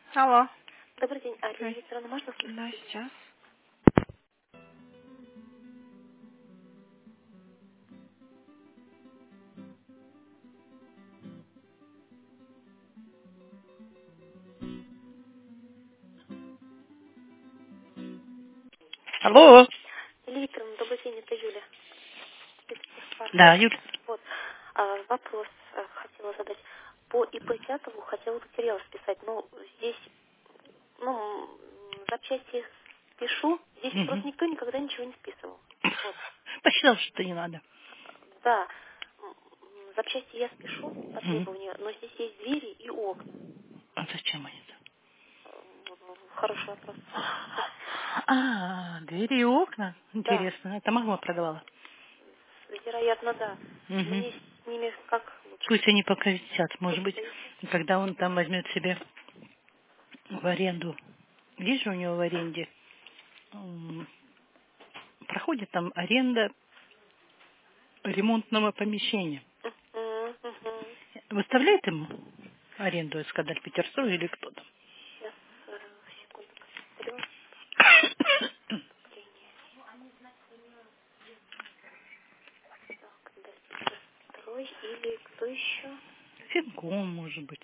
Алло. Добрый день, Арина Ой. Викторовна, можно слышать? Да, сейчас. Алло. Елена Викторовна, добрый день, это Юля из техпарка. Да, Юль. Вот, вопрос хотела задать. По ИП Тятову хотела материал списать, но здесь, запчасти пишу, здесь просто Угу. никто никогда ничего не списывал. Вот, Посчитал, что не надо. да, запчасти я спешу по Угу. требованию, но здесь есть двери и окна. А зачем они там? Хороший вопрос. Двери и окна. Да, Интересно. Это мама продавала. вероятно, да. Угу. Мне с ними как лучше? Пусть они пока висят. Может Пусть быть, повисят. когда он там возьмет себе в аренду. Есть же у него в аренде. Проходит там аренда ремонтного помещения. Мгм, мгм. Выставляет ему аренду Эскадарь Петерстрой или кто там? Сейчас, секунду посмотрю. Так, Дальпетерстрой или кто еще? Финком, может быть.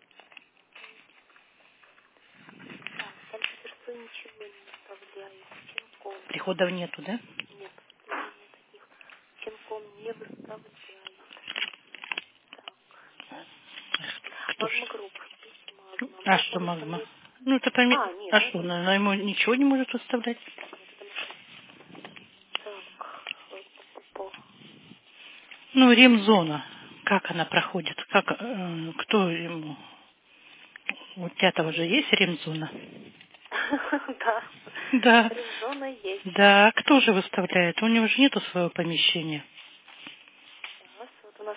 Так, Дальпетерстрой ничего не выставляет. Финком. Приходов нету, да? Нет, поступлений таких. Финком не выставляет. Так. Кто ж? Магма-групп. Есть магма. А Магма что магма? выставляет. Ну, это А, нет, А ну что, это... она ему ничего не может выставлять? Нет, это машина. Так. По. Ну, ремзона. Как она проходит? Кто ему? У тебя же есть ремзона? Да. Да. Ремзона есть. Да, кто же выставляет? У него же нету своего помещения. Сейчас. Вот у нас...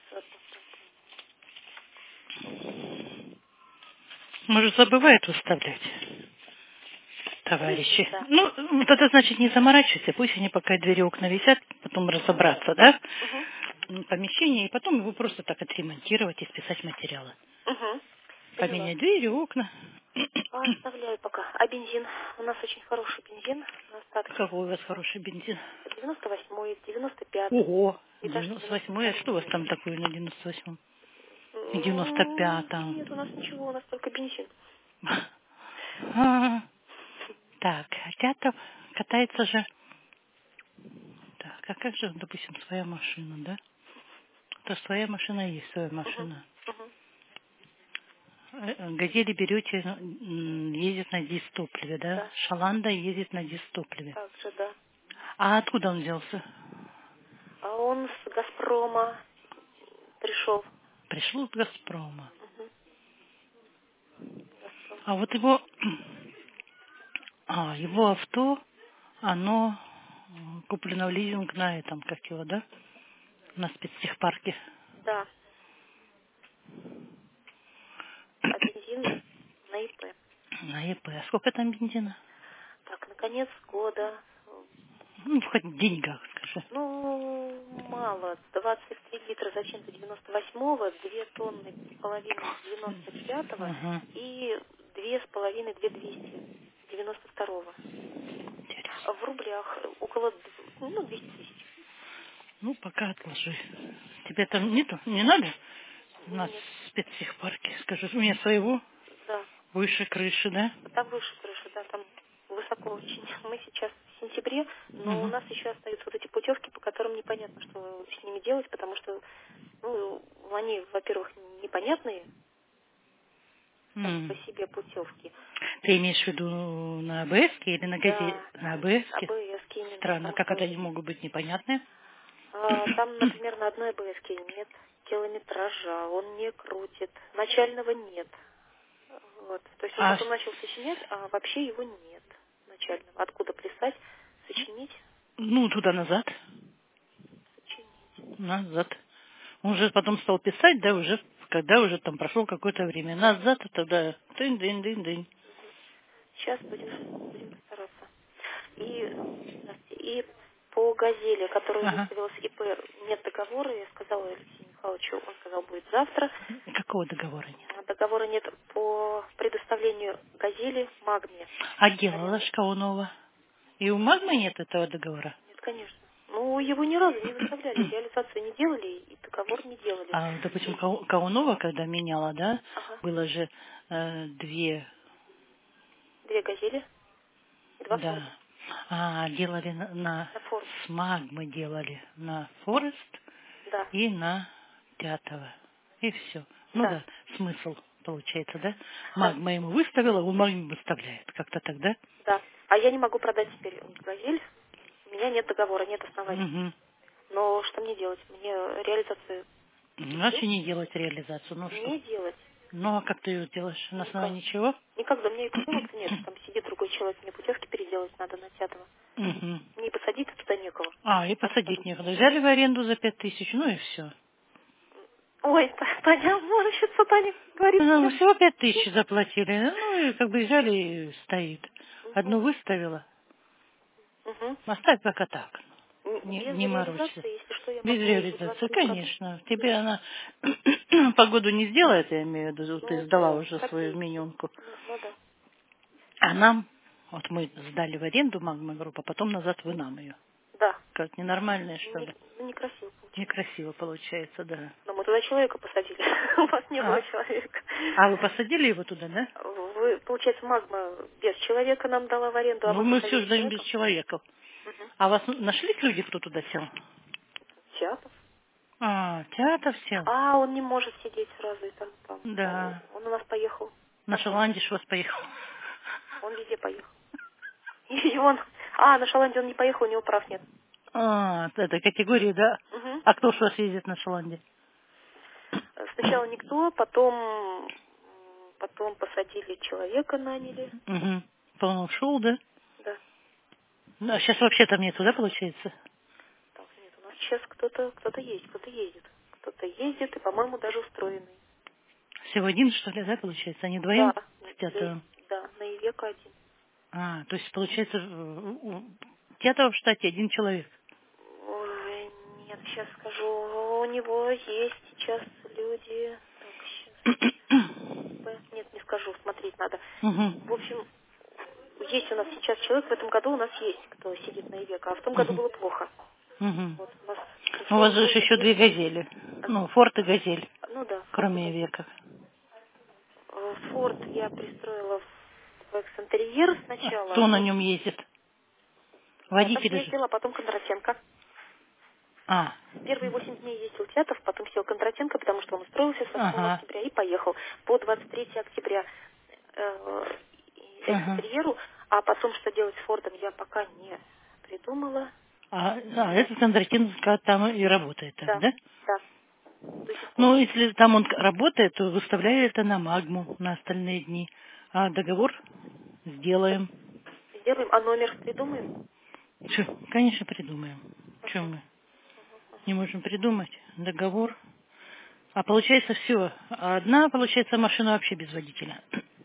Может, забывает выставлять, Скорее всего, товарищи? да. Ну, вот это значит не заморачивайся. Пусть они пока двери и окна висят, потом разобраться, да? Угу. Помещение, и потом его просто так отремонтировать и списать материалы. Угу. Поняла. Поменять двери, окна. Оставляю пока. А бензин? У нас очень хороший бензин на остатке. Какой у вас хороший бензин? 98-й, 95-й Ого, и даже 98-й. А что у 92-й вас есть. там такое на 98-м? И 95-м? Нет, у нас ничего, у нас только бензин. А, Так, Тятов катается же. Так, а как же, допустим, своя машина, да? То своя машина есть, своя Угу. машина. Угу. Газели берете, ездит на дистопливе, да? Да, Шаланда ездит на дистопливе. так же, да. А откуда он взялся? А он с «Газпрома» пришел. Пришел от Газпрома. Угу. «Газпром». А вот его авто, оно куплено в лизинг на этом, как его, да? На спецтехпарке. Да, а бензин на ИП. На ЕП. А сколько там бензина? Так, на конец года. Ну, хоть в деньгах, скажи. Ну, мало. 23 литра зачем-то 98-го, 2 тонны с половиной 95-го Ага. и 2,5 2200 92-го. Интересно. А в рублях около 200 тысяч. Ну, пока отложи. Тебе там нету? Не надо? У нас Нет, спецтехпарке. Скажи, у меня своего да. выше крыши, да? Там выше крыши, да, там высоко очень. Мы сейчас в сентябре, но у Угу. нас еще остаются вот эти путевки, по которым непонятно, что с ними делать, потому что, они, во-первых, непонятные сами по себе путевки. Ты имеешь в виду на АБС или на газете? Да, На АБС? АБС именно, Странно, потому как это что они могут быть непонятны? там, например, на одной АБС нет километража, он не крутит, начального нет. Вот. То есть он А, потом начал сочинять, а вообще его нет начального. Откуда писать, сочинить, ну, туда-назад. сочинить. Назад. Он же потом стал писать, да, уже, когда уже там прошло какое-то время. Назад, а тогда дынь-дынь-дынь-дынь. Сейчас будем постараться. И по «Газели», которую Ага. выставилась ИП, нет договора, я сказала Алексею Михайловичу, он сказал, будет завтра. Какого договора нет? Договора нет по предоставлению «Газели» магния. А делала Шкаунова? И у Магмы нет этого договора? Нет, конечно. Ну, его ни разу не выставляли, реализацию не делали и договор не делали. А, допустим, Каунова, когда меняла, да, Ага. было же две, 2 «Газели» и 2 да. «Форда». А, делали На «Форд». с Магмы делали на Форест Да, и на Тятова. И все. Ну да, да, смысл получается, да? да, Магма ему выставила, он Магме выставляет. Как-то так, да? да. А я не могу продать теперь «Газель». У меня нет договора, нет оснований. Угу. Но что мне делать? Мне реализацию Иначе не делать реализацию. Ну что? не делать. Ну а как ты ее делаешь? На Никак. основании чего? Никогда. У меня и путевок нет. Там сидит другой человек. Мне путевки переделать надо на 5-го. Угу. Мне и посадить туда некого. А, и посадить Абсолютно. некуда. Взяли в аренду за 5000, ну и все. Ой, Таня, может, что Таня говорит Ну, сейчас? всего 5000 заплатили. Ну и как бы взяли и стоит. Угу. Одну выставила. Угу. Оставь пока так. Без Не морочься. реализации, если что, я Без могу и реализации, 20 продать. конечно. Тебе она погоду не сделает, я имею в виду. Ты Ну, сдала уже свою копейки. миньонку. Ну да. А нам, вот мы сдали в аренду Магма Групп, а потом назад вы нам ее. Да. Как ненормальное, что ли? Некрасиво получилось. Некрасиво получается, да. Но мы туда человека посадили. У вас не было А, человека. а вы посадили его туда, да? Вы, получается, магма без человека нам дала в аренду, а Ну, вы мы все посадили ждаем без человека? человека. Угу. А вас нашлись люди, кто туда сел? Чапов. А, театр сел? А, он не может сидеть сразу и там. Да. Он у нас поехал. На Шотландиш вас поехал. Он везде поехал. И он... А, на Шотландию он не поехал, у него прав нет. А, это категории, да? Угу. А кто ж у вас ездит на Шотландии? Сначала никто, потом посадили человека, наняли. Угу. По-моему, ушел, да? Да. Ну, а сейчас вообще там нету, да, получается? Так, нет, у нас сейчас кто-то есть, кто-то ездит. Кто-то ездит и, по-моему, даже устроенный. Всего один, что ли, да, получается? Они Да, вдвоем с театром? да, на Ивека один. А, то есть, получается, театр в штате один человек. Ой, нет, сейчас скажу, у него есть сейчас люди. Так, сейчас. Нет, не скажу, смотреть надо. В Угу. общем, есть у нас сейчас человек, в этом году у нас есть, кто сидит на Ивека, а в том году Угу. было плохо. Угу. Вот у нас У вас пришел же какой-то еще две газели. Ну, Форд и газель, Ну да, Форд и кроме Газель. века. Форд я пристроила в экс-интерьер А сначала. кто на Ну, нем ездит? Тятов Водители же. ездил, а потом Кондратенко. А, Первые 8 дней ездил Тятов, потом сел Кондратенко, потому что он устроился с 8 ага, октября и поехал по 23 октября э, ага. экс-интерьеру. А потом, что делать с Фордом, я пока не придумала. Этот Кондратин там и работает так, Да, да? да, до сих пор. Ну, если там он работает, то выставляю это на Магму на остальные дни. А договор сделаем. Сделаем, а номер придумаем? Чё, конечно, придумаем. Чем Ага. мы не можем придумать? Договор. А получается все. Одна, получается, машина вообще без водителя.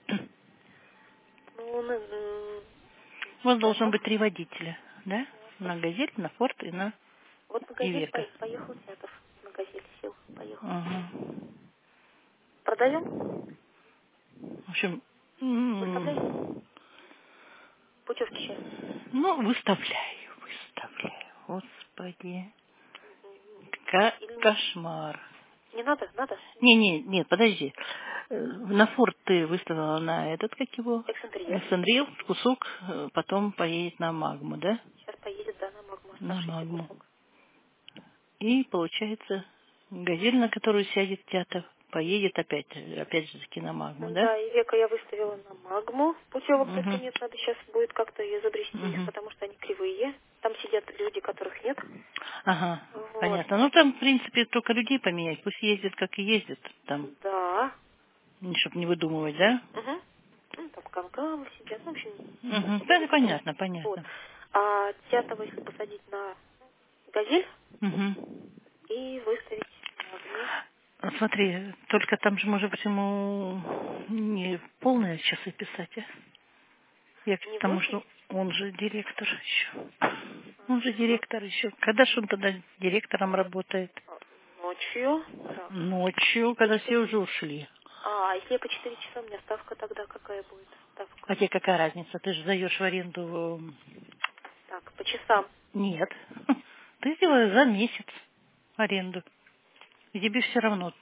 Ну, У вас должно да. быть 3 водителя, да? На Газель, на Форд и на Вот на Газель Ивека. поехал Тятов. На Газель сел, поехал. Ага. Продаем? В общем, Выставляете? Путевки сейчас. ну, выставляю. Господи. Или Кошмар. не надо? Надо? Нет, подожди. На Форд ты выставила на этот, как его? Экс-интерьер. Александрил, кусок, потом поедет на Магму, да? Сейчас поедет, да, на Магму, На оставшийся Магму. кусок. И получается, газель, на которую сядет театр, поедет опять же таки на Магму, да? Да, и века я выставила на Магму. Путевок только Угу. нет, надо сейчас будет как-то изобрести их, Угу. потому что они кривые. Там сидят люди, которых нет. Ага, Вот. понятно. Ну, там, в принципе, только людей поменять. Пусть ездят, как и ездят. Там, Да. чтобы не выдумывать, да? Угу. Ну, там канкалы сидят. Ну, в общем, Угу. Да, зависит. понятно, Вот. понятно. А Тятова, если посадить на газель Угу. и выставить на огне. Смотри, только там же, может быть, ему не полные часы писать, а? Я к Не тому, 8? что он же директор еще. Он же директор еще. Когда же он тогда директором работает? Но Ночью. Так. Ночью, когда все уже ушли. А если я по 4 часа, у меня ставка тогда какая будет? Ставка. А тебе какая разница? Ты же сдаешь в аренду... Так, по часам. Нет. Ты сделаешь за месяц аренду. И тебе все равно...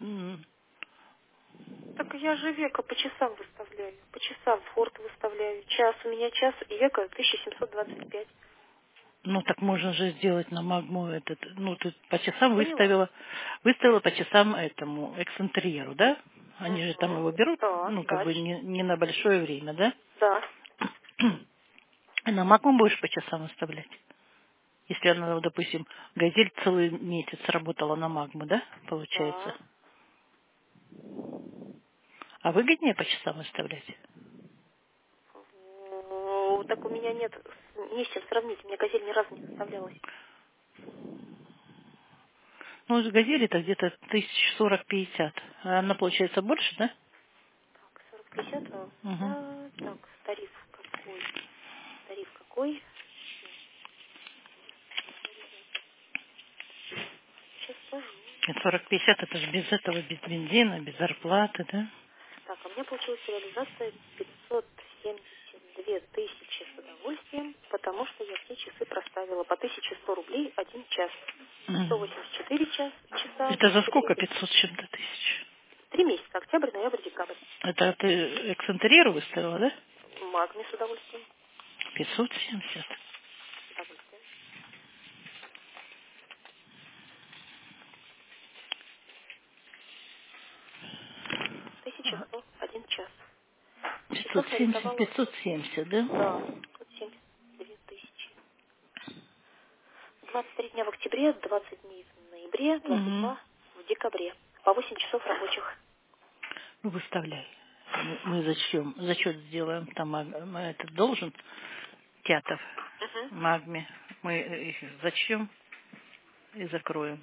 Так я же века по часам выставляю. По часам форт выставляю. Час, у меня час и века 1725. Ну, так можно же сделать на магму этот... Ну, ты по часам Поняла? выставила по часам этому эксцентерьеру, да? Они же там Угу. его берут, Да, ну, как бы дальше. не на большое время, да? Да. И на магму будешь по часам выставлять? Если она, допустим, газель целый месяц работала на магму, да, получается? Да. А выгоднее по часам выставлять? Так у меня нет, не с чем сравнить. У меня газель ни разу не выставлялась. Ну, с газели-то где-то 1040-50. А она, получается, больше, да? Так, 40-50, Угу. так, тариф какой? Тариф какой? Сейчас скажу. 40-50 это же без этого, без бензина, без зарплаты, да? Так, а у меня получилась реализация 572 тысячи с удовольствием, потому что я все часы проставила по 1100 рублей 1 час. Мгм. 184 часа, Это за 4 сколько тысячи. 500 с чем-то тысяч? 3 месяца, октябрь, ноябрь, декабрь. Это ты эксцентерьеру выставила, да? Магми с удовольствием. 570. С удовольствием. 1100 1 час. Часов 570, нарисовала, 570, да, да? 572 тысячи. 23 дня в октябре, 20 дней в ноябре, Угу. 22 в декабре. По 8 часов рабочих. Ну, выставляй. Мы зачет сделаем. Там этот должен, Тятов, Угу. Магме. Мы их зачтем и закроем.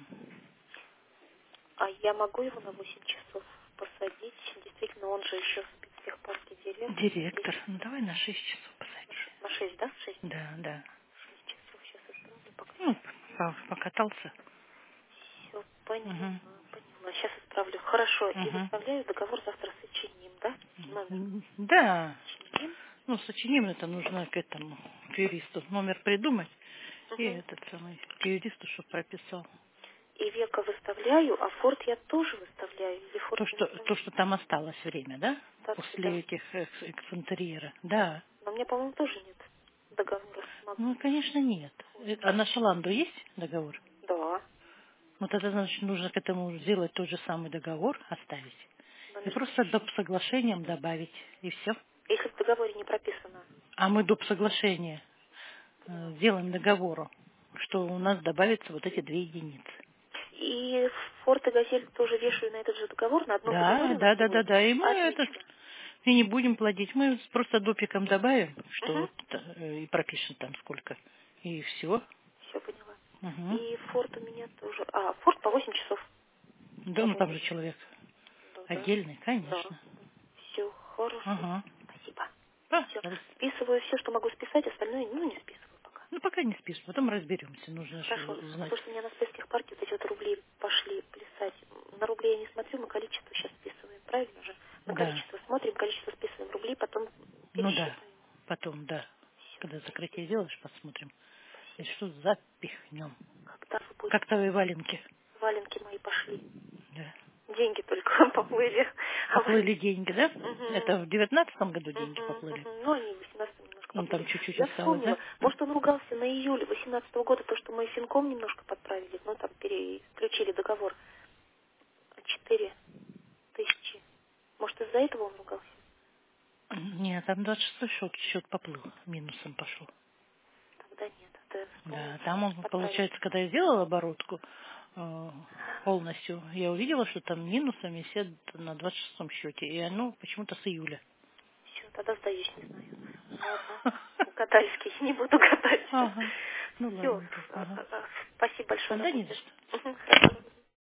А я могу его на 8 часов посадить? Действительно, он же еще в спецтехпарке директор. Директор. Ну, давай на 6 часов посади. На 6, да? 6. Да, да. 6 часов сейчас исправлю, пока не Ну, знаю. покатался. Все, поняла, Угу. поняла. Сейчас исправлю. Хорошо. И Угу. выставляю договор завтра сочиним, да? Номер Да. сочиним. Ну, сочиним это нужно к этому, к юристу. Номер придумать. И Угу. этот самый, к юристу, чтобы прописал. И века выставляю, а форт я тоже выставляю. Или форт не То, выставляю? что там осталось время, да? Остатки, После да. этих эксцентерьера. Да. Но у меня, по-моему, тоже нет договора с Ну, Магнусом. конечно, нет. А на Шаланду есть договор? Да. Ну, тогда, значит, нужно к этому сделать тот же самый договор, оставить. И Номер просто сочиним. доп. Соглашением добавить, и все. Если в договоре не прописано. А мы доп. Соглашение Поняла. сделаем договору, что у нас добавится вот эти 2 единицы. И форт и газель тоже вешаю на этот же договор, на одном Да, договоре у нас да, все да, да, будет? да. И мы этот Отлично. и не будем платить. Мы просто допиком добавим, что Угу. вот, и пропишем там сколько. И все. Все поняла. Угу. И форт у меня тоже. А, форт по 8 часов Да, ну там же работать. человек Да, да. отдельный, Да. конечно. Все хорошо. Ага. Спасибо. Все. Пожалуйста. Списываю все, что могу списать, остальное, не списываю пока. Ну, пока не спишь, потом разберемся. Нужно же Хорошо. узнать. Потому что у меня на спецтехпарке вот эти вот рубли пошли плясать. На рубли я не смотрю, мы количество сейчас списываем. Правильно же? На Да. количество смотрим, количество списываем рублей, потом Ну да. пересчитываем. Потом, да. Все. Когда закрытие делаешь, посмотрим. И Спасибо. что запихнем. Когда вы Как будете? твои валенки. Валенки мои пошли. Да. Деньги только поплыли. А Поплыли деньги, да? Угу. Это в 19-м году деньги поплыли? Ну, они в 18 немножко Ну, там поплыли. чуть-чуть Я осталось, вспомнила. да? Может, он ругался на июле 18 года, то, что мы финком немножко подправили. Ну, там переключили договор. 4 тысячи. Может, из-за этого он ругался? Нет, там 26-й счет поплыл, минусом пошел. Тогда нет. Это я вспомнила, Да, там он, подправить. получается, когда я сделала оборотку полностью, я увидела, что там минусом висят на 26-м счете. И оно почему-то с июля. Все, тогда сдаюсь, не знаю. Ладно. Угадайский. Не буду гадать. Ага. Ну, Все. ладненько. Ага. Спасибо большое, Да не за работаю. что. Хорошо.